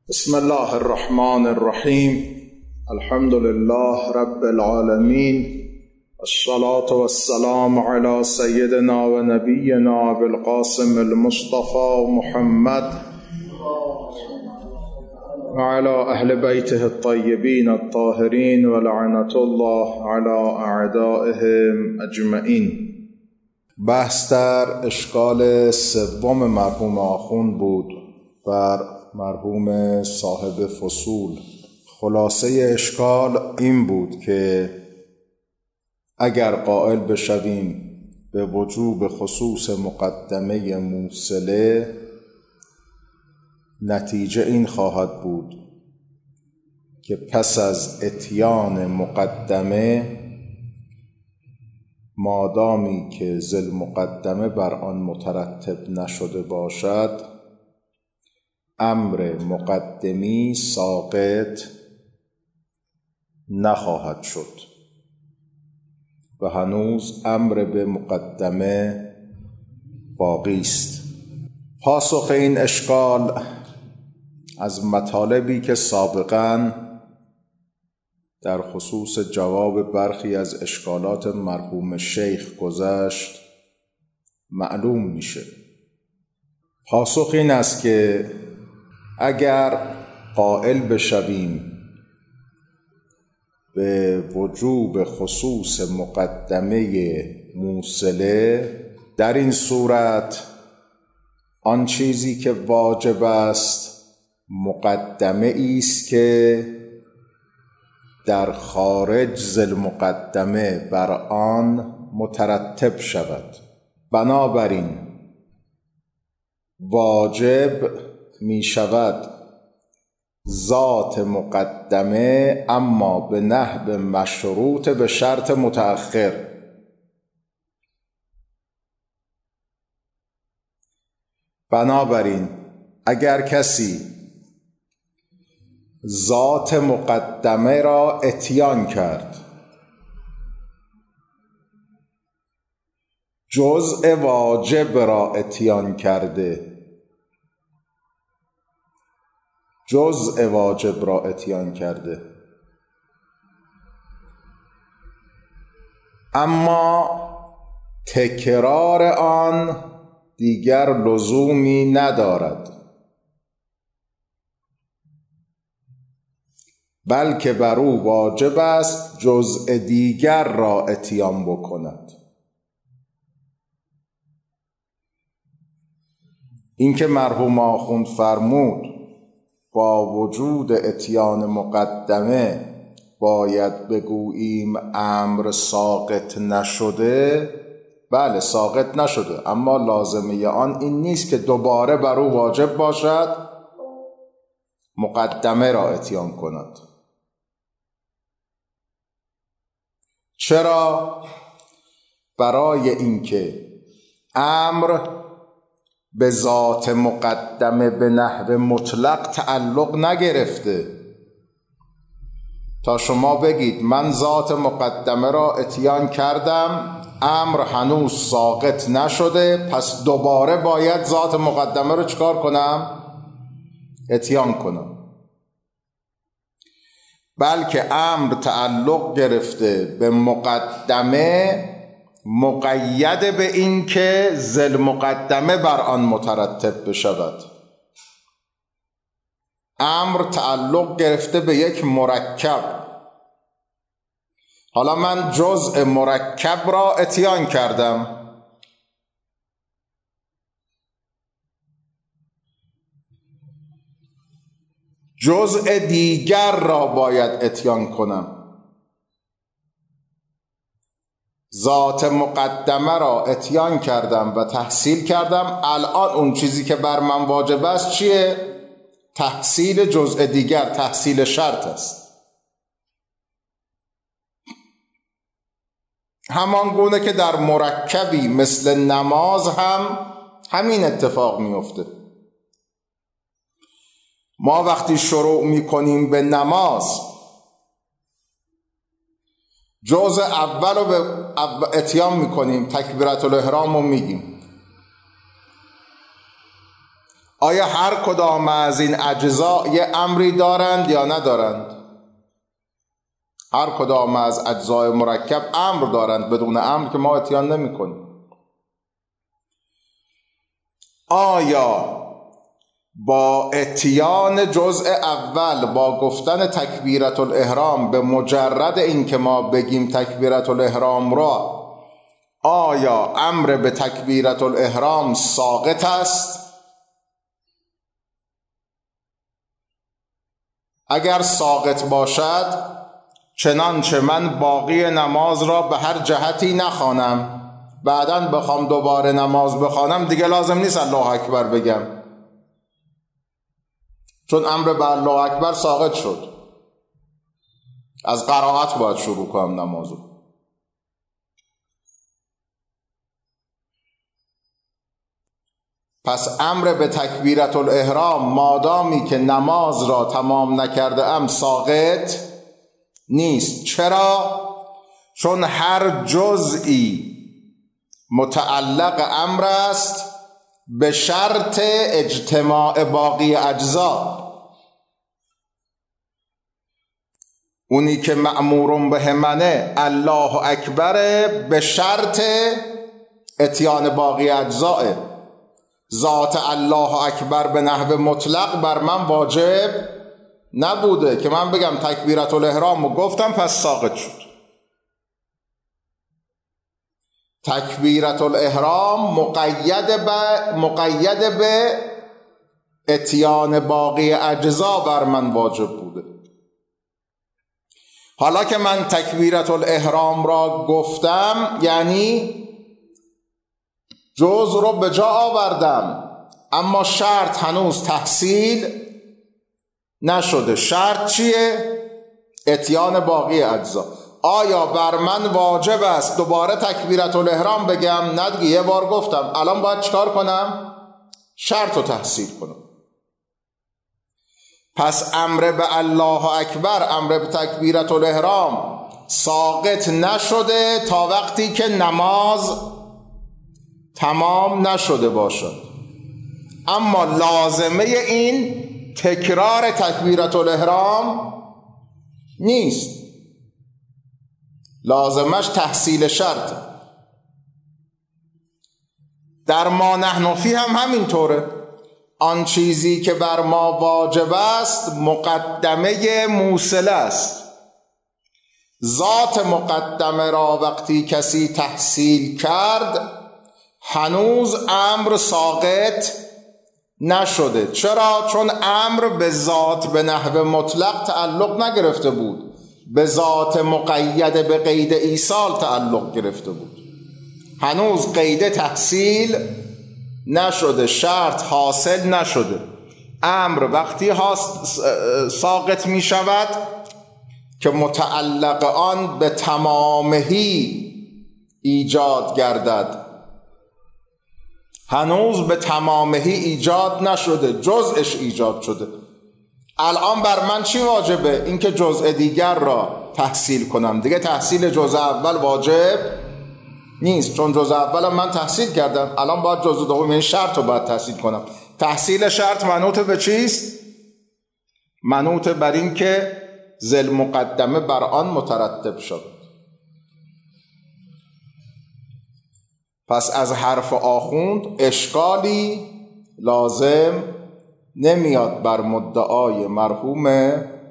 بسم الله الرحمن الرحیم. الحمد لله رب العالمین، الصلاة والسلام على سیدنا و نبینا بالقاسم المصطفى محمد و على اهل بیته الطیبین الطاهرین و لعنة الله على اعدائهم اجمعین. بحث در اشکال سوم مرحوم آخوند بود بر مرحوم صاحب فصول. خلاصه اشکال این بود که اگر قائل بشویم به وجوب خصوص مقدمه موصله، نتیجه این خواهد بود که پس از اتیان مقدمه، مادامی که ذل مقدمه بر آن مترتب نشده باشد، امر مقدمی ساقط نخواهد شد و هنوز امر به مقدمه باقی است. پاسخ این اشکال از مطالبی که سابقاً در خصوص جواب برخی از اشکالات مرحوم شیخ گذشت معلوم میشه. پاسخ این است که اگر قائل بشویم به وجوب خصوص مقدمه موصله، در این صورت آن چیزی که واجب است مقدمه ایست که در خارج ذل مقدمه بر آن مترتب شود. بنابراین واجب می شود ذات مقدمه، اما به نحو مشروط به شرط متأخر. بنابراین اگر کسی ذات مقدمه را اتیان کرد، جزء واجب را اتیان کرده، اما تکرار آن دیگر لزومی ندارد، بلکه بر او واجب است جزء دیگر را اتیان بکند. این که مرحوم آخوند فرمود با وجود اتیان مقدمه باید بگوییم امر ساقط نشده، بله ساقط نشده، اما لازمه آن این نیست که دوباره بر او واجب باشد مقدمه را اتیان کند. چرا؟ برای اینکه امر به ذات مقدمه به نحو مطلق تعلق نگرفته. تا شما بگید من ذات مقدمه را اتیان کردم، امر هنوز ساقط نشده، پس دوباره باید ذات مقدمه رو چکار کنم؟ اتیان کنم. بلکه امر تعلق گرفته به مقدمه، مقید به این که ذل مقدمه بر آن مترتب بشود. امر تعلق گرفته به یک مرکب. حالا من جزء مرکب را اتیان کردم، جزء دیگر را باید اتیان کنم. ذات مقدمه را اتیان کردم و تحصیل کردم، الان اون چیزی که بر من واجب است چیه؟ تحصیل جزء دیگر، تحصیل شرط است. همان گونه که در مرکبی مثل نماز هم همین اتفاق میفته. ما وقتی شروع میکنیم به نماز، جزء اول رو به اتیان میکنیم، تکبیرت الاحرام رو میگیم. آیا هر کدام از این اجزا یه امری دارند یا ندارند؟ هر کدام از اجزای مرکب امر دارند، بدون امر که ما اتیان نمی کنیم. آیا با اتیان جزء اول، با گفتن تکبیرة الاحرام، به مجرد این که ما بگیم تکبیرة الاحرام را، آیا امر به تکبیرة الاحرام ساقط است؟ اگر ساقط باشد، چنانچه من باقی نماز را به هر جهتی نخوانم، بعداً بخوام دوباره نماز بخوانم، دیگه لازم نیست الله اکبر بگم، چون امر به الله اکبر ساقط شد. از قرائت باید شروع کنم نمازو. پس امر به تکبیرة الاحرام مادامی که نماز را تمام نکرده ام ساقط نیست. چرا؟ چون هر جزئی متعلق امر است به شرط اجتماع باقی اجزا. اونی که مأمور به منه الله اکبر به شرط اتیان باقی اجزاه. ذات الله اکبر به نحو مطلق بر من واجب نبوده که من بگم تکبیرة الاحرام رو گفتم پس ساقط شد. تکبیرة الاحرام مقید به اتیان باقی اجزا بر من واجب بوده. حالا که من تکبیرة الاحرام را گفتم، یعنی جز رو به جا آوردم، اما شرط هنوز تحصیل نشده. شرط چیه؟ اتیان باقی اجزا. آیا بر من واجب است دوباره تکبیرة الاحرام بگم؟ نه دیگه، یه بار گفتم، الان باید چکار کنم؟ شرط رو تحصیل کنم. پس امر به الله اکبر، امر به تکبیرة الاحرام ساقط نشده تا وقتی که نماز تمام نشده باشد. اما لازمه این تکرار تکبیرة الاحرام نیست، لازمش تحصیل شرط. در ما نحن فی هم همینطوره. آن چیزی که بر ما واجب است مقدمه موصله است. ذات مقدمه را وقتی کسی تحصیل کرد هنوز امر ساقط نشده. چرا؟ چون امر به ذات به نحو مطلق تعلق نگرفته بود، به ذات مقید به قید ایصال تعلق گرفته بود. هنوز قید تحصیل نشده، شرط حاصل نشده. امر وقتی ساقط می شود که متعلق آن به تمامهی ایجاد گردد. هنوز به تمامهی ایجاد نشده، جزءش ایجاد شده. الان بر من چی واجبه؟ اینکه جزء دیگر را تحصیل کنم. دیگه تحصیل جزء اول واجب نیست، چون جزء اول من تحصیل کردم. الان باید جزء دوم، این شرط رو باید تحصیل کنم. تحصیل شرط منوط به چیست؟ منوط بر این که ذل مقدمه بر آن مترتب شد. پس از حرف آخوند اشکالی لازم نمیاد بر مدعای مرحوم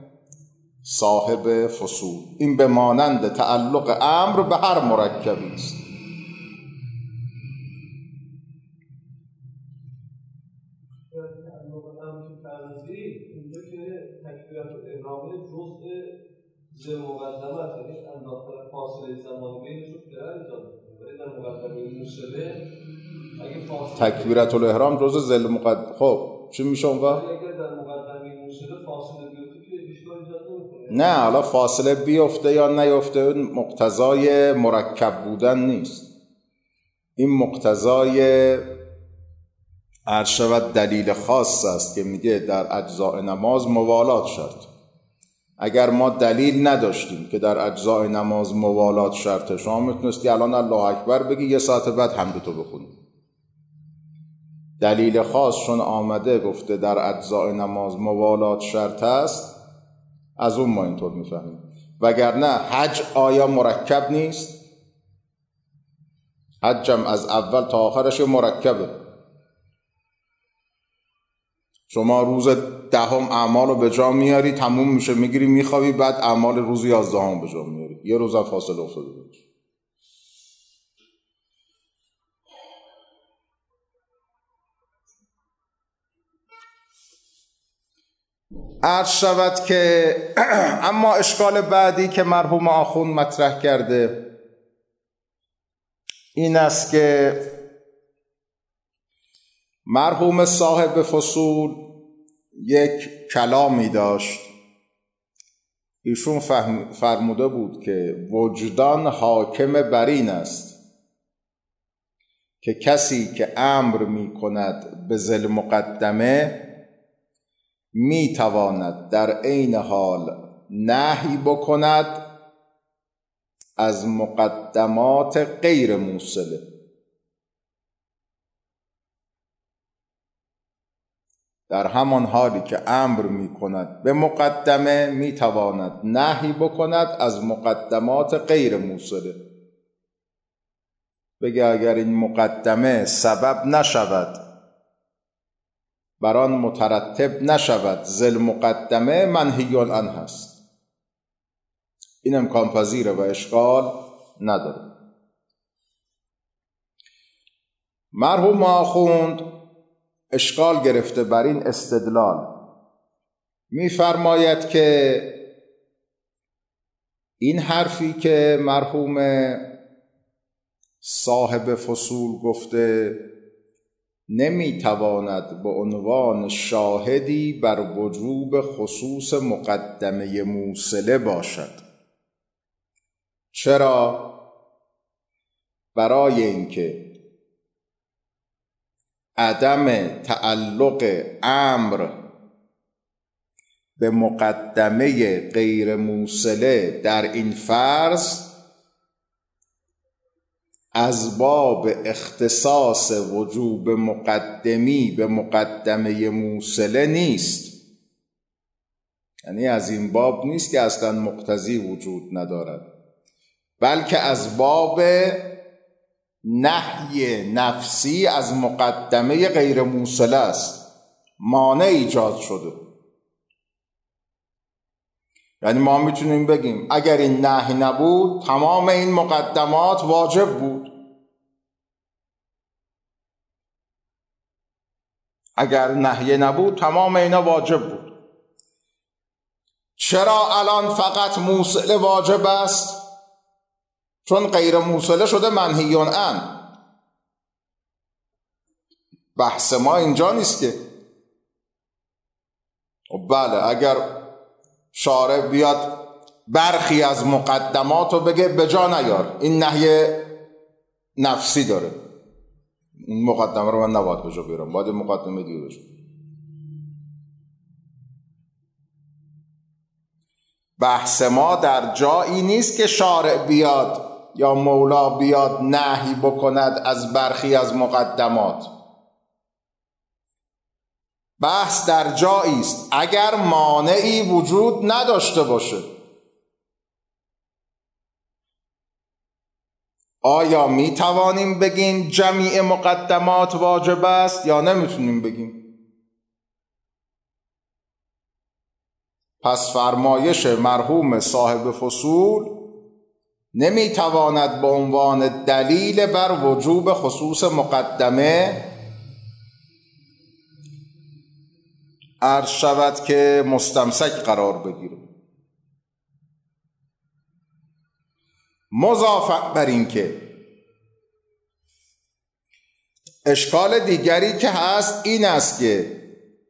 صاحب فصول. این به مانند تعلق امر به هر مرکبی است. اینجا که تکبیرة الاحرام جزء ذل مقدمه است، یعنی انداختن فاصله زمانی بینش رو فرق ایجاد می‌کنه. ولی در مقدمه موصله اگه فاصله تکبیرة الاحرام جزء ذل مقدمه، خب چی میشه اون وقت؟ اگر در مقدمه موصله فاصله بیفته که اشکال ایجاد نمی‌کنه. نه، حالا فاصله بیفته یا نیفته مقتضای مرکب بودن نیست. این مقتضای شود دلیل خاص است که میگه در اجزاء نماز موالات شرط. اگر ما دلیل نداشتیم که در اجزاء نماز موالات شرط، شما میتونستی الان الله اکبر بگی، یه ساعت بعد حمدتو بخونی. دلیل خاص چون آمده گفته در اجزاء نماز موالات شرط است، از اون ما اینطور میفهمیم. وگرنه حج آیا مرکب نیست؟ حجم از اول تا آخرش مرکبه. شما روز 10 اعمال رو به جا میاری، تموم میشه، میگیری میخوابی، بعد اعمال روز 11 به جا میاری، یه روز هم فاصله افتاده بود. عرض شود که اما اشکال بعدی که مرحوم آخوند مطرح کرده این است که مرحوم صاحب فصول یک کلامی داشت. ایشون فرموده بود که وجدان حاکم بر این است که کسی که امر می کند به ذی المقدمه می تواند در عین حال نهی بکند از مقدمات غیر موصله. در همان حالی که امر می کند به مقدمه می تواند نهی بکند از مقدمات غیر موصله. بگه اگر این مقدمه سبب نشود بر آن مترتب نشود ذی المقدمه منهی عنه هست. این امکان پذیره و اشکال نداره. مرحوم آخوند اشکال گرفته بر این استدلال، می‌فرماید که این حرفی که مرحوم صاحب فصول گفته نمیتواند به عنوان شاهدی بر وجوب خصوص مقدمه موصله باشد. چرا؟ برای اینکه عدم تعلق امر به مقدمه غیر موصله در این فرض از باب اختصاص وجوب مقدمی به مقدمه موصله نیست. یعنی از این باب نیست که اصلا مقتضی وجود ندارد، بلکه از باب نهی نفسی از مقدمه غیر موصله است. مانع ایجاد شده. یعنی ما میتونیم بگیم اگر این نهی نبود تمام این مقدمات واجب بود. اگر نهی نبود تمام اینا واجب بود. چرا الان فقط موصله واجب است؟ چون غیر موصله شده منهی عنه. بحث ما اینجا نیست که بله اگر شارع بیاد برخی از مقدمات رو بگه به جا نیار، این نهی نفسی داره، این مقدمه رو من نباید به جا بیارم، باید مقدمه دیگه بشه. بحث ما در جایی نیست که شارع بیاد یا مولا بیاد نهی بکند از برخی از مقدمات. بحث در جایی است اگر مانعی وجود نداشته باشه. آیا می توانیم بگیم جمیع مقدمات واجب است یا نمیتونیم بگیم؟ پس فرمایش مرحوم صاحب فصول نمیتواند به عنوان دلیل بر وجوب خصوص مقدمه عرض شود که مستمسک قرار بگیره. مضافاً بر این که اشکال دیگری که هست این است که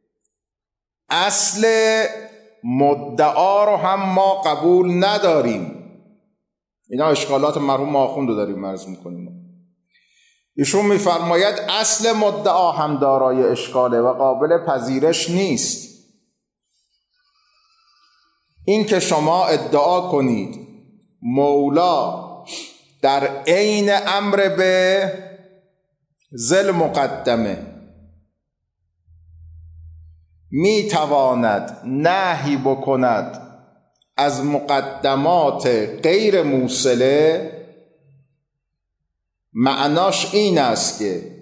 اصل مدعا رو هم ما قبول نداریم. اینا اشکالات مرحوم آخوند رو داریم عرض میکنیم. ایشون میفرماید اصل مدعا هم دارای اشکاله و قابل پذیرش نیست. این که شما ادعا کنید مولا در عین امر به ذی المقدمه می تواند نهی بکند از مقدمات غیر موصله، معناش این است که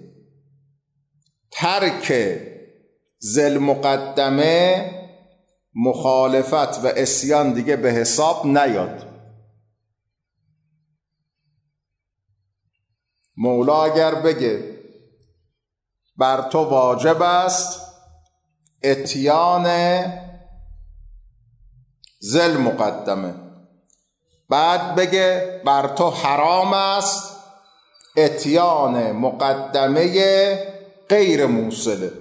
ترک ذل مقدمه مخالفت و عصیان دیگه به حساب نیاد. مولا اگر بگه بر تو واجب است اتیان ذل مقدمه، بعد بگه بر تو حرام است اتیان مقدمه غیر موصله،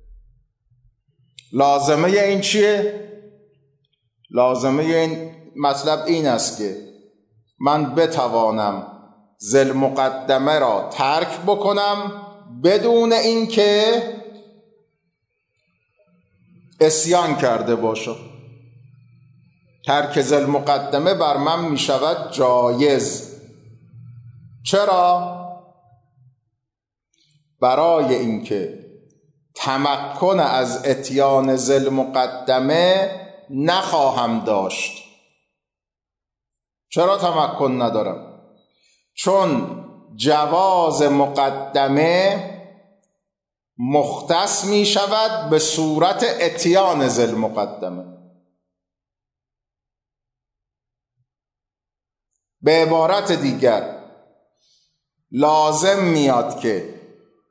لازمه این چیه؟ لازمه این مطلب این است که من بتوانم ذل مقدمه را ترک بکنم بدون اینکه عصیان کرده باشم. ترک ذل مقدمه بر من می شود جایز. چرا؟ برای اینکه تمکن از اتیان ذل مقدمه نخواهم داشت. چرا تمکن ندارم؟ چون جواز مقدمه مختص می شود به صورت اتیان ذل مقدمه. به عبارت دیگر لازم میاد که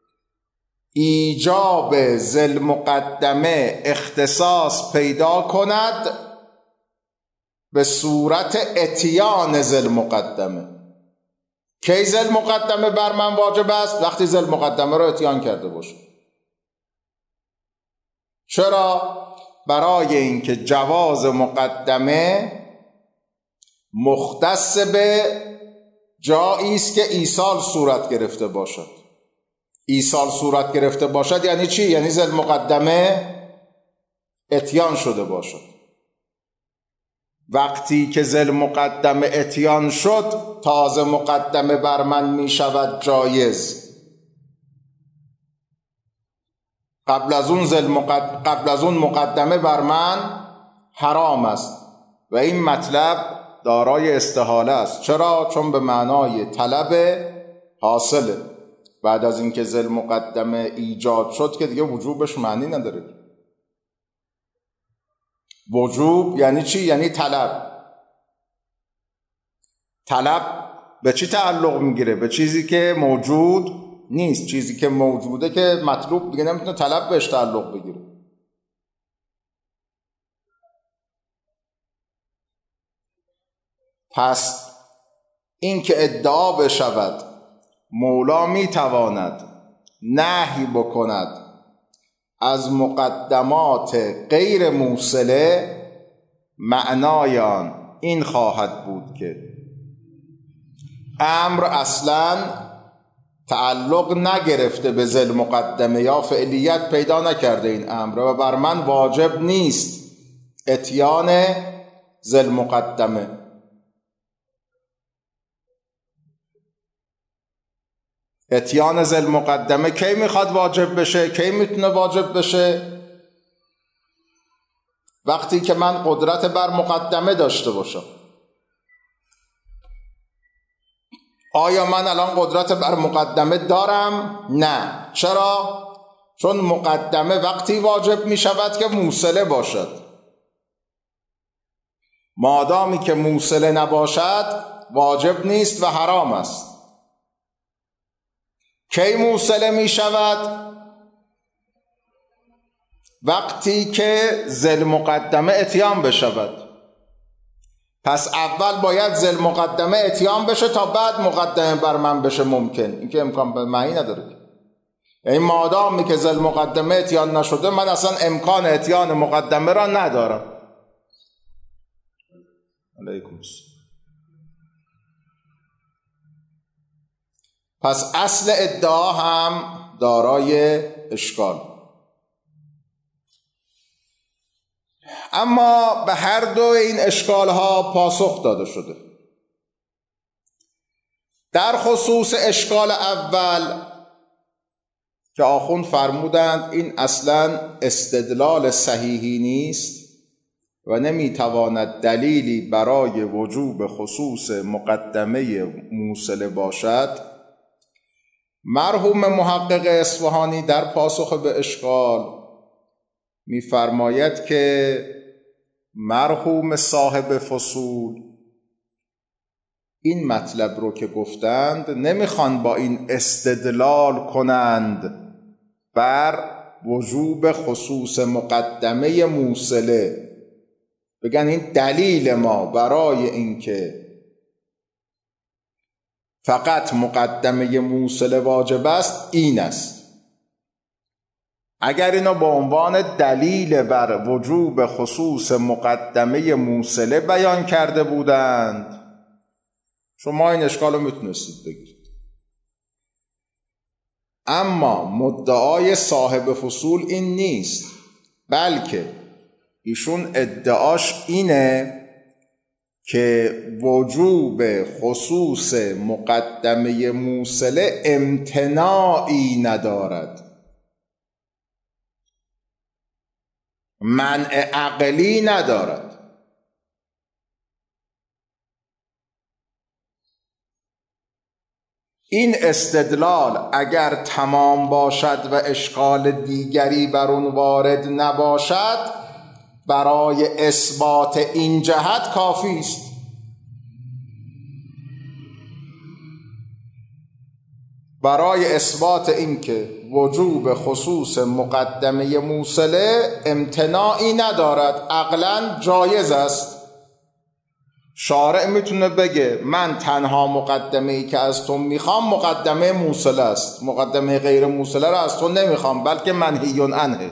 ایجاب ذل مقدمه اختصاص پیدا کند به صورت اتیان ذل مقدمه. کی ذل مقدمه بر من واجب است؟ وقتی ذل مقدمه را اتیان کرده باشه. چرا؟ برای اینکه جواز مقدمه مختص به جایی است که ایصال صورت گرفته باشد. ایصال صورت گرفته باشد یعنی چی؟ یعنی ذل مقدمه اتیان شده باشد. وقتی که ذل مقدمه اتیان شد تازه مقدمه بر من می شود جایز. قبل از اون مقدمه بر من حرام است و این مطلب دارای استحاله است. چرا؟ چون به معنای طلب حاصله. بعد از اینکه ذل مقدمه ایجاد شد که دیگه وجوبش معنی نداره. وجوب یعنی چی؟ یعنی طلب. طلب به چی تعلق میگیره؟ به چیزی که موجود نیست. چیزی که موجوده که مطلوب دیگه نمیتونه طلب بهش تعلق بگیره. پس این که ادعا بشود مولا میتواند نهی بکند از مقدمات غیر موصله، معنای آن این خواهد بود که امر اصلا تعلق نگرفته به ذل مقدمه یا فعلیت پیدا نکرده این امر و بر من واجب نیست اتیان ذل مقدمه. اتیان ذل مقدمه کی میخواد واجب بشه؟ کی میتونه واجب بشه؟ وقتی که من قدرت بر مقدمه داشته باشم. آیا من الان قدرت بر مقدمه دارم؟ نه. چرا؟ چون مقدمه وقتی واجب میشود که موصله باشد. مادامی که موصله نباشد واجب نیست و حرام است. کی موصله می شود؟ وقتی که ذل مقدمه اتیان بشود. پس اول باید ذل مقدمه اتیان بشه تا بعد مقدمه بر من بشه ممکن. این که امکان به معنی نداره. یعنی مادامی که ذل مقدمه اتیان نشده من اصلا امکان اتیان مقدمه را ندارم. علیکم السلام. پس اصل ادعا هم دارای اشکال. اما به هر دو این اشکال ها پاسخ داده شده. در خصوص اشکال اول که آخوند فرمودند این اصلا استدلال صحیحی نیست و نمیتواند دلیلی برای وجوب خصوص مقدمه موصله باشد. مرحوم محقق اصفهانی در پاسخ به اشکال می‌فرماید که مرحوم صاحب فصول این مطلب رو که گفتند نمیخوان با این استدلال کنند بر وجوب خصوص مقدمه موصله، بگن این دلیل ما برای اینکه فقط مقدمه موصله واجب است این است. اگر اینو به عنوان دلیل بر وجوب خصوص مقدمه موصله بیان کرده بودند شما این اشکال رو میتونستید بگیرید. اما مدعای صاحب فصول این نیست، بلکه ایشون ادعاش اینه که وجوب خصوص مقدمه موصله امتناعی ندارد، منع عقلی ندارد. این استدلال اگر تمام باشد و اشکال دیگری بر اون وارد نباشد برای اثبات این جهت کافی است. برای اثبات این که وجوب خصوص مقدمه موصله امتناعی ندارد، عقلاً جایز است. شارع میتونه بگه من تنها مقدمه‌ای که از تو میخوام مقدمه موصله است، مقدمه غیر موصله را از تو نمیخوام بلکه منهی عنه.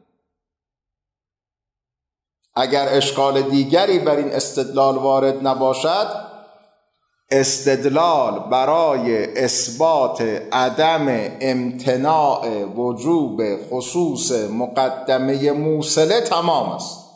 اگر اشکال دیگری بر این استدلال وارد نباشد، استدلال برای اثبات عدم امتناع وجوب خصوص مقدمه موصله تمام است.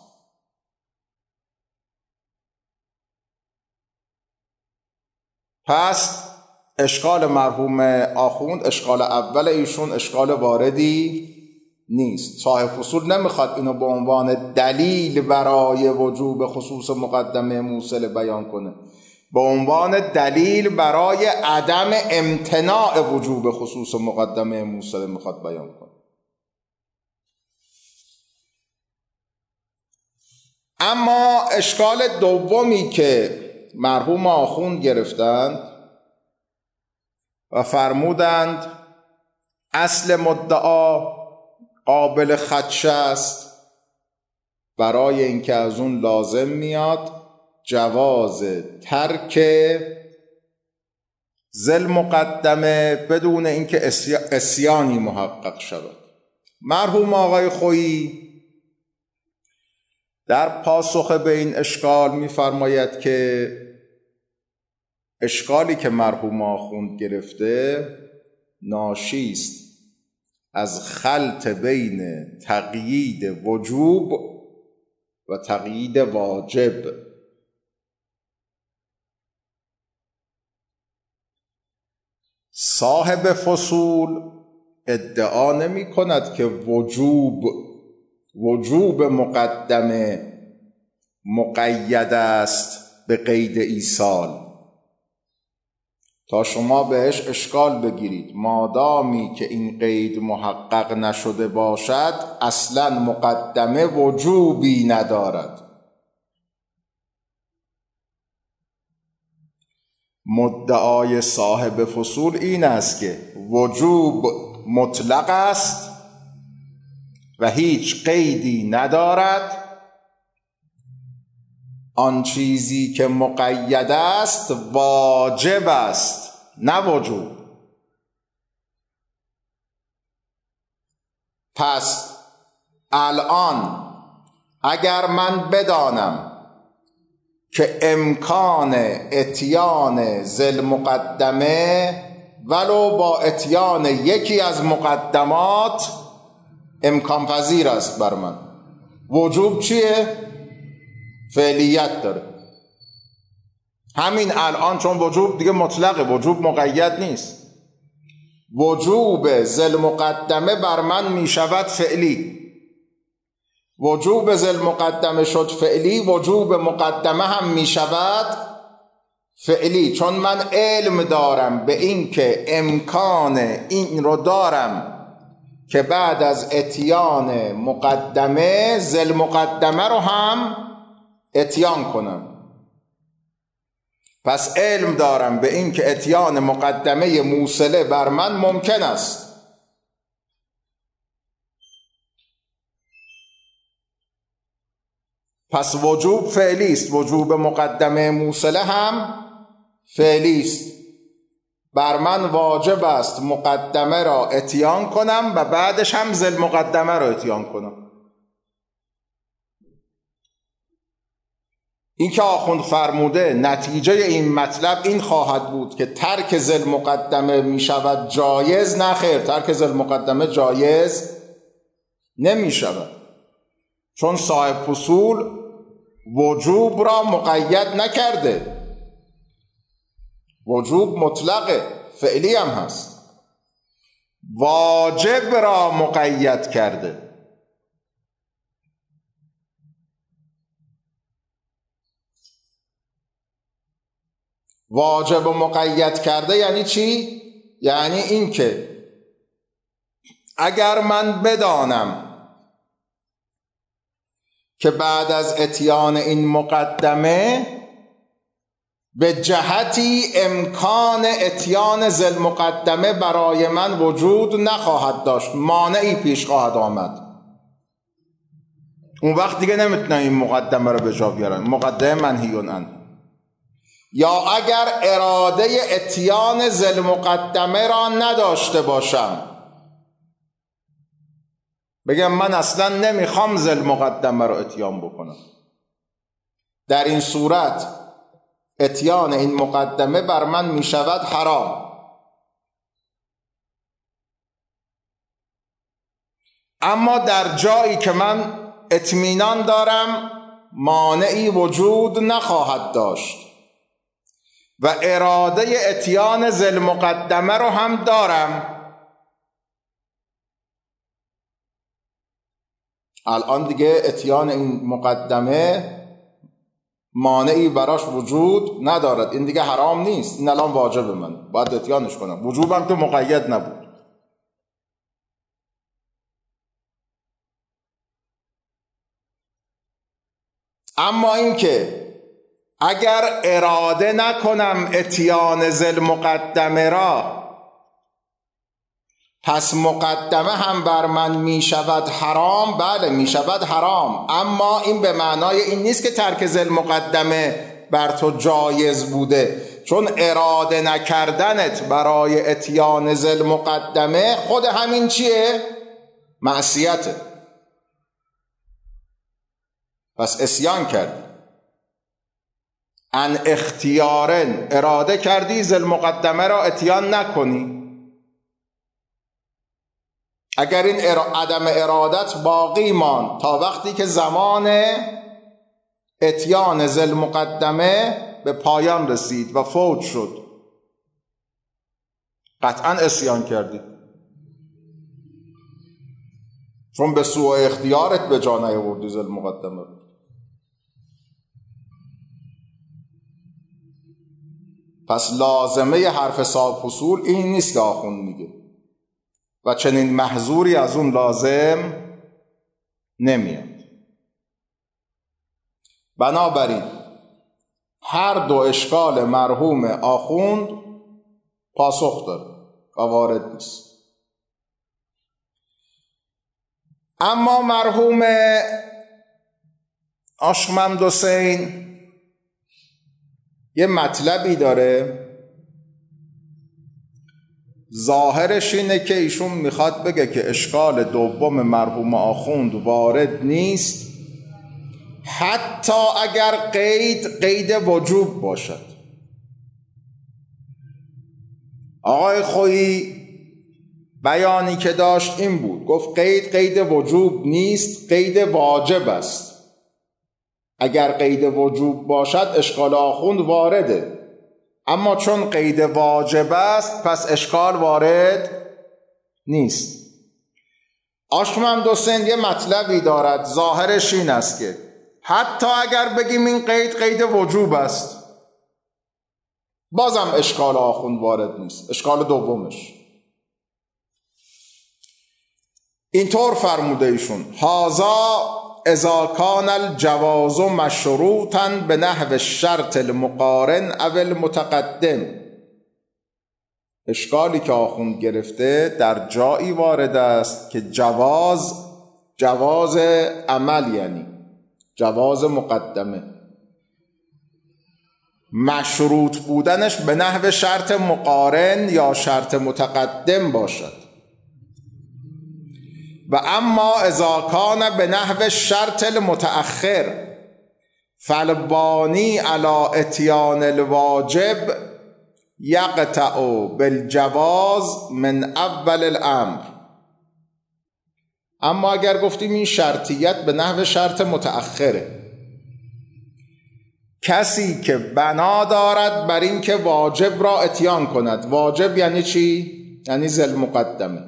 پس اشکال مرحوم آخوند اشکال اول ایشون اشکال واردی نیست. صاحب فصول نمیخواد اینو به عنوان دلیل برای وجوب خصوص مقدمه موصله بیان کنه، به عنوان دلیل برای عدم امتناع وجوب خصوص مقدمه موصله میخواد بیان کنه. اما اشکال دومی که مرحوم آخوند گرفتند و فرمودند اصل مدعا قابل خدشه است، برای اینکه از اون لازم میاد جواز ترک ذل مقدمه بدون اینکه عصیانی محقق شود. مرحوم آقای خویی در پاسخ به این اشکال می‌فرماید که اشکالی که مرحوم آخوند گرفته ناشی است از خلط بین تقیید وجوب و تقیید واجب. صاحب فصول ادعا نمی کند که وجوب مقدمه مقید است به قید ایصال تا شما بهش اشکال بگیرید. مادامی که این قید محقق نشده باشد اصلا مقدمه وجوبی ندارد. مدعای صاحب فصول این است که وجوب مطلق است و هیچ قیدی ندارد، آن چیزی که مقید است واجب است نه وجوب. پس الان اگر من بدانم که امکان اتیان ذل مقدمه ولو با اتیان یکی از مقدمات امکان پذیر است بر من، وجوب چیه؟ فعلیت داره. همین الان چون وجوب دیگه مطلقه، وجوب مقید نیست. وجوب ذل مقدمه بر من می شود فعلی. وجوب ذل مقدمه شد فعلی، وجوب مقدمه هم می شود فعلی، چون من علم دارم به این که امکان این رو دارم که بعد از اتیان مقدمه ذل مقدمه رو هم اتیان کنم. پس علم دارم به این که اتیان مقدمه موصله بر من ممکن است. پس وجوب فعلی است، وجوب مقدمه موصله هم فعلی است. بر من واجب است مقدمه را اتیان کنم و بعدش هم ذل مقدمه را اتیان کنم. این که آخوند فرموده نتیجه این مطلب این خواهد بود که ترک ذل مقدمه می شود جایز، نه خیر، ترک ذل مقدمه جایز نمی شود، چون صاحب فصول وجوب را مقید نکرده. وجوب مطلقه، فعلی هم هست. واجب را مقید کرده. واجب و مقید کرده یعنی چی؟ یعنی این که اگر من بدانم که بعد از اتیان این مقدمه به جهتی امکان اتیان ذل مقدمه برای من وجود نخواهد داشت، مانعی پیش خواهد آمد، اون وقت دیگه نمیتونم این مقدمه رو به جا بیارم، مقدمه منهی عنه. یا اگر اراده اتیان ذل مقدمه را نداشته باشم، بگم من اصلا نمیخوام ذل مقدمه را اتیان بکنم، در این صورت اتیان این مقدمه بر من میشود حرام. اما در جایی که من اطمینان دارم مانعی وجود نخواهد داشت و اراده اتیان ذل مقدمه رو هم دارم، الان دیگه اتیان این مقدمه مانعی براش وجود ندارد، این دیگه حرام نیست، این الان واجب من باید اتیانش کنم، وجوبم که مقید نبود. اما این که اگر اراده نکنم اتیان ذل مقدمه را، پس مقدمه هم بر من می شود حرام. بله می شود حرام، اما این به معنای این نیست که ترک ذل مقدمه بر تو جایز بوده، چون اراده نکردنت برای اتیان ذل مقدمه خود همین چیه؟ معصیته. پس اسیان کردی، ان اختیارن اراده کردی ذل مقدمه را اتیان نکنی. اگر این عدم ارادت باقی ماند تا وقتی که زمان اتیان ذل مقدمه به پایان رسید و فوت شد، قطعا اسیان کردی، چون به سوء اختیارت به جا نیاوردی ذل مقدمه. پس لازمه حرف صاحب فصول این نیست که آخوند میگه و چنین محظوری از اون لازم نمیاد. بنابراین هر دو اشکال مرحوم آخوند پاسخ داره و وارد نیست. اما مرحوم عاشقمند حسین یه مطلبی داره، ظاهرش اینه که ایشون میخواد بگه که اشکال دوم مرحوم آخوند وارد نیست حتی اگر قید وجوب باشد. آقای خویی بیانی که داشت این بود، گفت قید وجوب نیست، قید واجب است. اگر قید وجوب باشد اشکال آخوند وارده، اما چون قید واجب است پس اشکال وارد نیست. آشمم دوستین یه مطلبی دارد، ظاهرش این است که حتی اگر بگیم این قید وجوب است، بازم اشکال آخوند وارد نیست. اشکال دومش اینطور فرموده ایشون: هذا اذا کان الجواز مشروطا به نحو الشرط المقارن او المتقدم. اشکالی که آخوند گرفته در جایی وارد است که جواز عمل، یعنی جواز مقدمه، مشروط بودنش به نحو شرط مقارن یا شرط متقدم باشد. و اما اذا کان به نحو شرط المتأخر فالبانی علی اتیان الواجب یقطع بالجواز من اول الامر. اما اگر گفتیم این شرطیت به نحو شرط متأخره، کسی که بنا دارد بر این که واجب را اتیان کند. واجب یعنی چی؟ یعنی ذی المقدمه.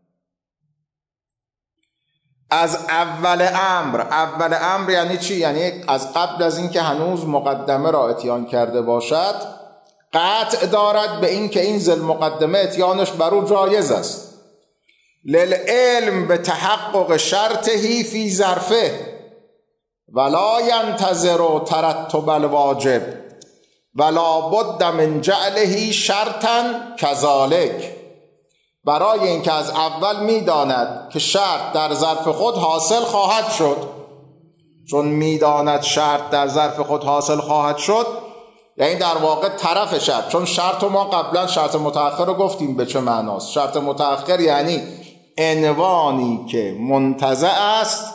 از اول امر یعنی چی؟ یعنی از قبل از این که هنوز مقدمه را اتیان کرده باشد قطع دارد به این که این ذی المقدمه اتیانش بر او جایز است. للعلم به تحقق شرطه فی ظرفه ولا ینتظر ترتب الواجب ولا بد من جعله شرطا کذالک. برای اینکه از اول میداند که شرط در ظرف خود حاصل خواهد شد، چون میداند شرط در ظرف خود حاصل خواهد شد، یعنی در واقع طرف شرط، چون شرط ما قبلا شرط متأخر رو گفتیم به چه معناست. شرط متأخر یعنی عنوانی که منتزع است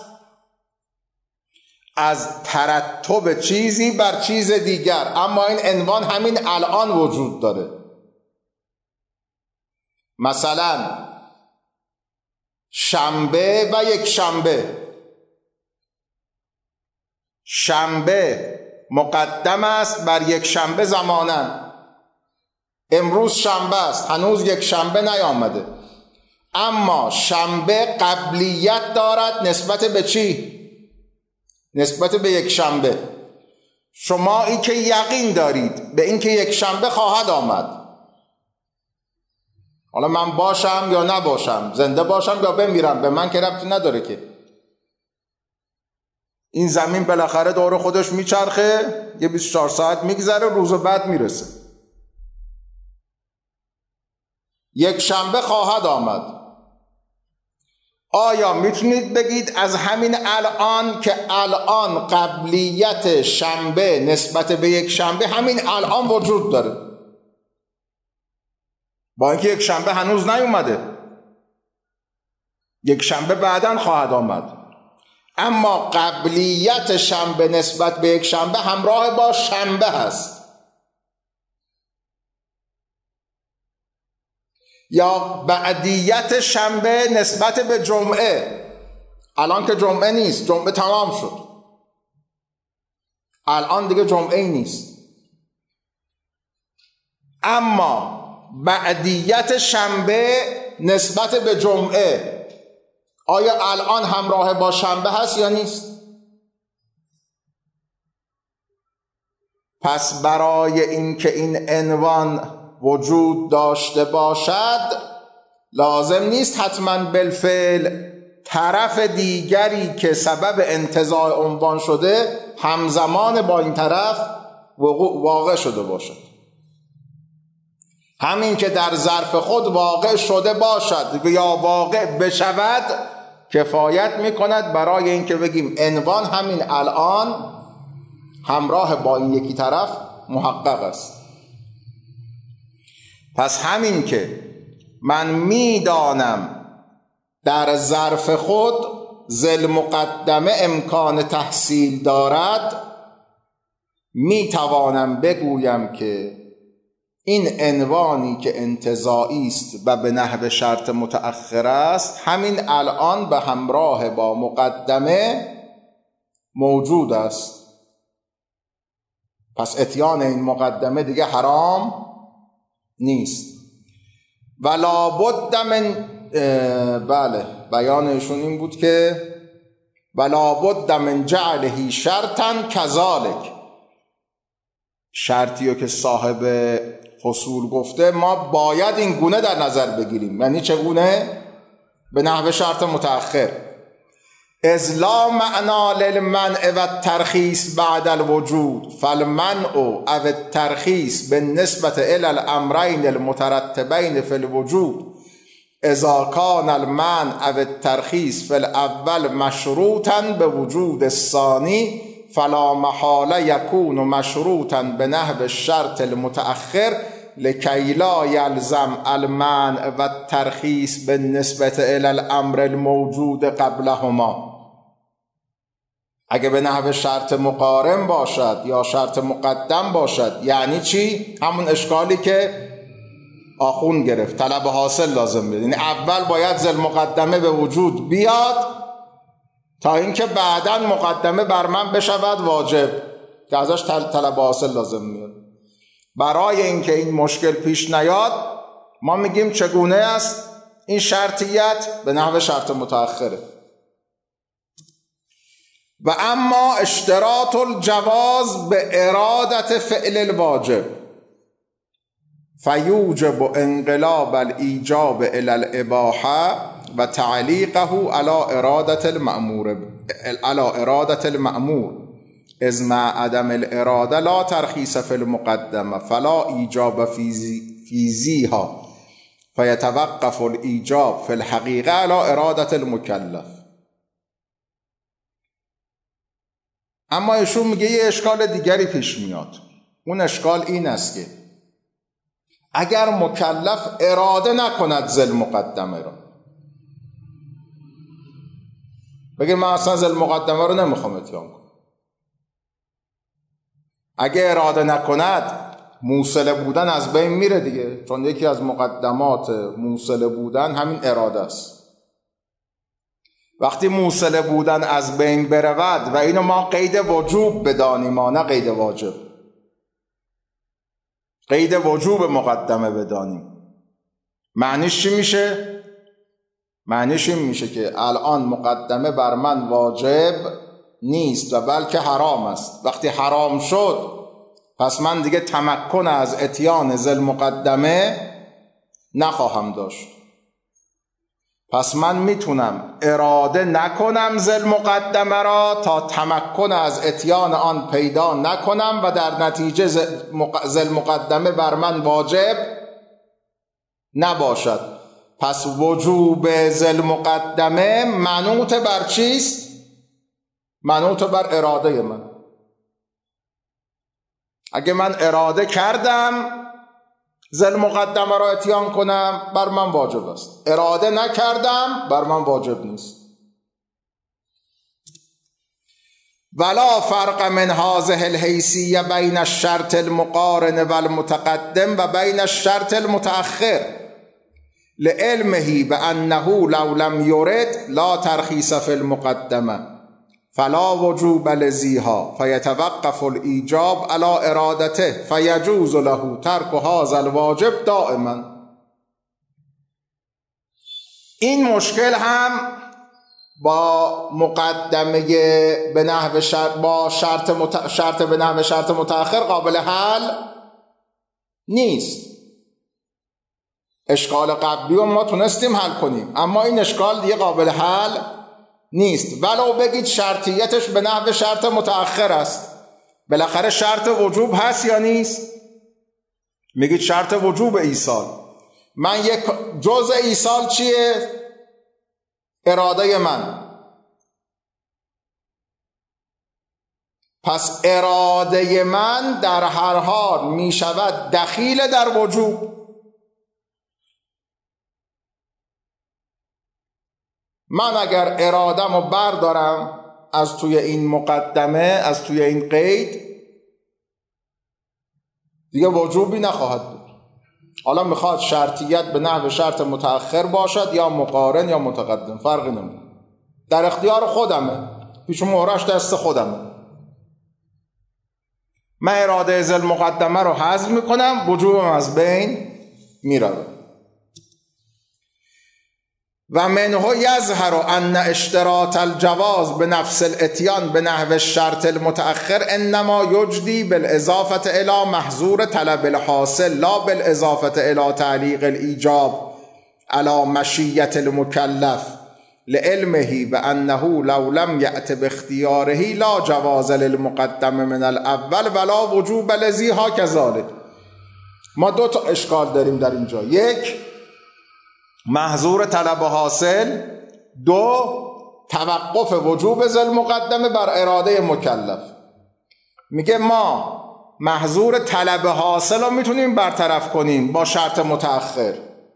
از ترتب چیزی بر چیز دیگر، اما این عنوان همین الان وجود داره. مثلا شنبه و یک شنبه مقدم است بر یک شنبه زماناً. امروز شنبه است، هنوز یک شنبه نیامده، اما شنبه قبلیت دارد نسبت به چی؟ نسبت به یک شنبه. شما این که یقین دارید به این که یک شنبه خواهد آمد، حالا من باشم یا نباشم، زنده باشم یا بمیرم، به من که ربطی نداره که. این زمین بالاخره دور خودش میچرخه، یه 24 ساعت میگذره، روز بعد میرسه. یک شنبه خواهد آمد. آیا میتونید بگید از همین الان که الان قبلیت شنبه نسبت به یک شنبه همین الان وجود داره، با اینکه یک شنبه هنوز نیومده، یک شنبه بعداً خواهد آمد، اما قبلیت شنبه نسبت به یک شنبه همراه با شنبه هست. یا بعدیت شنبه نسبت به جمعه، الان که جمعه نیست، جمعه تمام شد، الان دیگه جمعه نیست، اما بعدیت شنبه نسبت به جمعه آیا الان همراه با شنبه هست یا نیست؟ پس برای اینکه این عنوان وجود داشته باشد لازم نیست حتما بالفعل طرف دیگری که سبب انتزاع عنوان شده همزمان با این طرف واقع شده باشد. همین که در ظرف خود واقع شده باشد یا واقع بشود کفایت میکند برای اینکه بگیم عنوان همین الان همراه با این یکی طرف محقق است. پس همین که من میدانم در ظرف خود ذی مقدمه امکان تحصیل دارد، میتوانم بگویم که این عنوانی که انتزاعی است و به نحو شرط متأخر است همین الان به همراه با مقدمه موجود است. پس اتیان این مقدمه دیگه حرام نیست. ولا بد من بله بیانشون این بود که ولا بد من جعله شرطا کذالک، شرطی رو که صاحب فصول گفته ما باید این گونه در نظر بگیریم. یعنی چگونه؟ به نحو شرط متأخر. اذ لا معنی للمنع و الترخیص بعد الوجود فالمنع او الترخیص بالنسبة الى الامرین المترتبین فی الوجود اذا کان المنع او الترخیص فی الاول مشروطا بوجود الثانی فلا محاله یکون مشروطا بنحو الشرط المتأخر لکی لا یلزم المنع و الترخیص بالنسبة الى الامر الموجود قبلهما. اگه به نحو شرط مقارن باشد یا شرط مقدم باشد یعنی چی؟ همون اشکالی که آخون گرفت، طلب حاصل لازم بیاد. یعنی اول باید ذل مقدمه به وجود بیاد تا اینکه بعداً مقدمه بر من بشود واجب که ازش طلب حاصل لازم میاد. برای اینکه این مشکل پیش نیاد ما میگیم چگونه است این شرطیت؟ به نحو شرط متأخره. و اما اشتراط الجواز به ارادت فعل الواجب فیوجب انقلاب الایجاب الی الاباحه و تعلیقه علی ارادت المأمور اذ مع عدم الاراده لا ترخیص فی المقدمه فلا ایجاب فی ذیها فیتوقف الایجاب فی الحقیقه علی ارادت المکلف. اما ایشون میگه یه اشکال دیگری پیش میاد. اون اشکال این است که اگر مکلف اراده نکند ذل مقدمه را، بگه من اصلا ذل مقدمه رو نمیخوام اتیان کنم، اگه اراده نکند موصله بودن از بین میره دیگه، چون یکی از مقدمات موصله بودن همین اراده است. وقتی موصله بودن از بین برود و اینو ما قید وجوب بدانیم نه قید واجب، قید وجوب مقدمه بدانیم، معنیش چی میشه؟ معنیش این میشه که الان مقدمه بر من واجب نیست و بلکه حرام است. وقتی حرام شد پس من دیگه تمکن از اتیان ذل مقدمه نخواهم داشت. پس من میتونم اراده نکنم ذل مقدمه را تا تمکن از اتیان آن پیدا نکنم و در نتیجه ذل مقدمه بر من واجب نباشد. پس وجوب ذل مقدمه منوط بر چیست؟ منوط بر اراده من. اگه من اراده کردم ذل مقدمه را اتیان کنم بر من واجب است، اراده نکردم بر من واجب نیست. ولا فرق من هذه الحیثیه بین الشرط المقارن و المتقدم و بین الشرط المتأخر لعلمه بأنه لو لم يرد لا ترخیص فی المقدمه فلا وجوب لذیها فیتوقف الایجاب علی ارادته فیجوز له ترک هذا الواجب دائما. این مشکل هم با مقدمه به نحو شرط با شرط به نحو شرط متأخر قابل حل نیست. اشکال قبلی رو ما تونستیم حل کنیم اما این اشکال دیگه قابل حل نیست. ولو بگید شرطیتش به نحو شرط متأخر است، بالاخره شرط وجوب هست یا نیست؟ میگید شرط وجوب ایصال. من یک جزء ایصال چیه؟ اراده من. پس اراده من در هر حال می شود دخیل در وجوب. من اگر ارادم رو بردارم از توی این مقدمه، از توی این قید، دیگه وجوبی نخواهد بود. حالا میخواد شرطیت به نحو شرط متأخر باشد یا مقارن یا متقدم، فرقی نمیکنه، در اختیار خودمه، پیش مهرش دست خودمه. من اراده ذی المقدمه رو حذف میکنم، وجوبم از بین میره. و منه یظهر ان اشتراط الجواز بنفس الاتیان بنحو الشرط المتأخر انما یجدی بالاضافه الی محظور طلب الحاصل لا بالاضافه الی تعلیق الایجاب علی مشیة المکلف لعلمه بانه لو لم یأت باختیاره لا جواز للمقدم من الاول ولا وجوب لذی ها کذالک. ما دو تا اشکال داریم در اینجا: یک، محظور طلب حاصل، دو، توقف وجوب ذی المقدمه بر اراده مکلف. میگه ما محظور طلب حاصل رو میتونیم برطرف کنیم با شرط متأخر،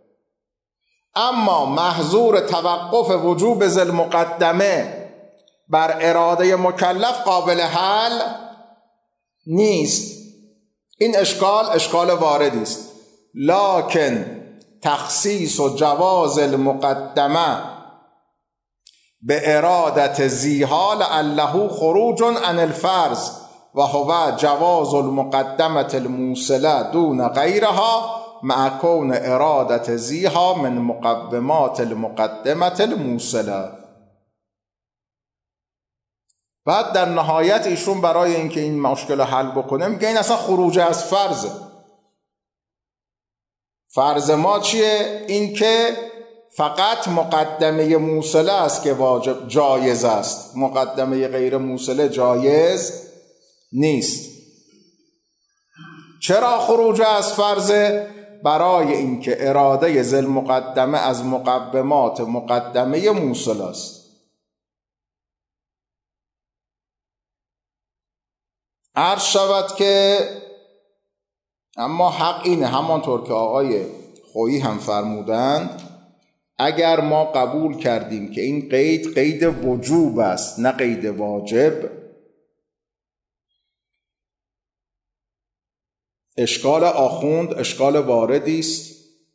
اما محظور توقف وجوب ذی المقدمه بر اراده مکلف قابل حل نیست. این اشکال واردی است. لکن تخصیص و جواز المقدمه به ارادت ذیها لعله خروج عن الفرض و هو جواز المقدمه الموصله دون غیرها مع کون ارادت ذیها من مقومات المقدمه الموصله. بعد در نهایت ایشون برای اینکه این مشکل رو حل بکنه میگه این اصلا خروج از فرضه. فرض ما چیه؟ این که فقط مقدمه موصله است که واجب جایز است، مقدمه غیر موصله جایز نیست. چرا خروج از فرضه؟ برای اینکه اراده ذی المقدمه از مقومات مقدمه موصله است. عرض شود که اما حق اینه، همانطور که آقای خویی هم فرمودند، اگر ما قبول کردیم که این قید وجوب است نه قید واجب، اشکال آخوند اشکال واردی است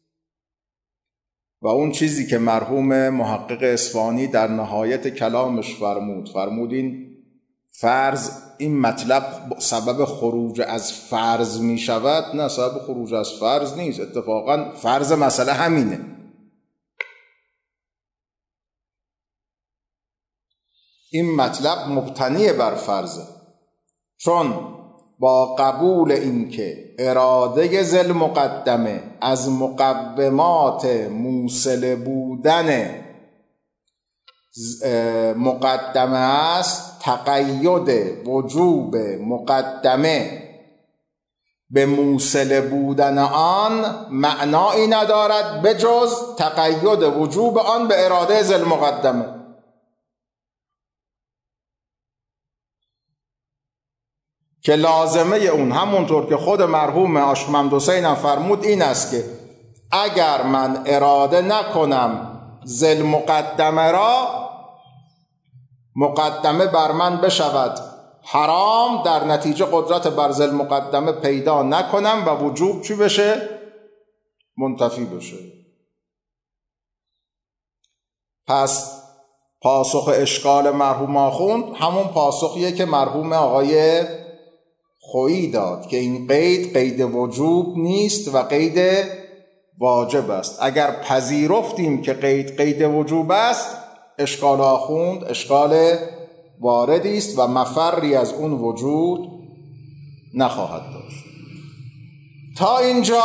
و اون چیزی که مرحوم محقق اصفهانی در نهایت کلامش فرمود این فرض، این مطلب سبب خروج از فرض می شود. نه، سبب خروج از فرض نیست، اتفاقا فرض مسئله همینه. این مطلب مبتنی بر فرضه، چون با قبول اینکه اراده ذی المقدمه از مقومات موصل بودن مقدمه است، تقید وجوب مقدمه به موصل بودن آن معنایی ندارد بجز تقید وجوب آن به اراده ذی المقدمه. که لازمه اون همونطور که خود مرحوم آشممد حسین هم فرمود این است که اگر من اراده نکنم ذی المقدمه را، مقدمه بر من بشود حرام، در نتیجه قدرت بر ذی المقدمه پیدا نکنم و وجوب چی بشه؟ منتفی بشه. پس پاسخ اشکال مرحوم آخوند همون پاسخیه که مرحوم آقای خویی داد که این قید وجوب نیست و قید واجب است. اگر پذیرفتیم که قید وجوب است، اشکال آخوند اشکال واردی است و مفری از اون وجود نخواهد داشت. تا اینجا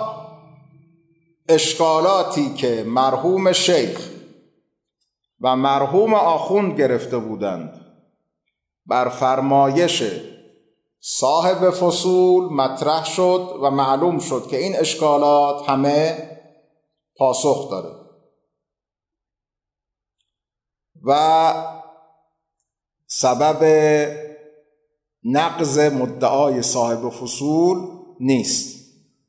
اشکالاتی که مرحوم شیخ و مرحوم آخوند گرفته بودند بر فرمایش صاحب فصول مطرح شد و معلوم شد که این اشکالات همه پاسخ داره و سبب نقض مدعای صاحب فصول نیست.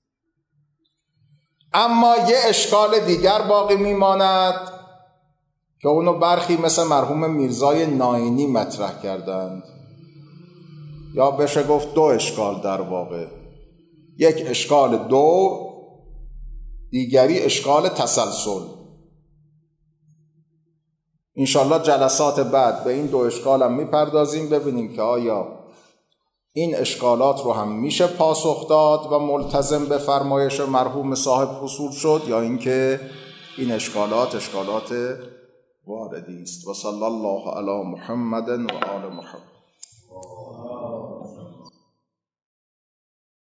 اما یه اشکال دیگر باقی میماند که اونو برخی مثل مرحوم میرزای ناینی مطرح کردند، یا بشه گفت دو اشکال در واقع، یک اشکال دور، دیگری اشکال تسلسل. انشالله جلسات بعد به این دو اشکال هم میپردازیم، ببینیم که آیا این اشکالات رو هم میشه پاسخ داد و ملتزم به فرمایش مرحوم صاحب فصول شد، یا اینکه این اشکالات واردی است. و صلی الله علی محمد و آل محمد.